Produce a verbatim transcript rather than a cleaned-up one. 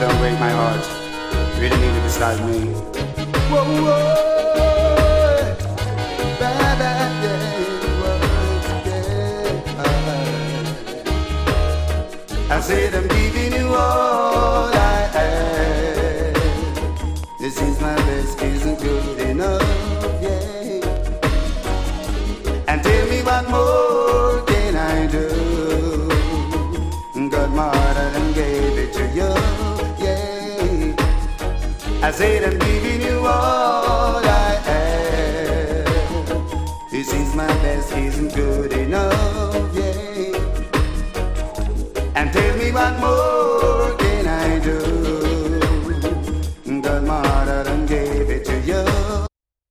don't break my heart. Really need it beside me. Whoa, whoa, baby, yeah, I said I'm giving you all I have. This is my best, isn't good enough, yeah. And tell me what more can I do? Got my heart and gave it to you, yeah. I said I'm giving you all I have. This is my best, isn't good enough, yeah. And tell me what more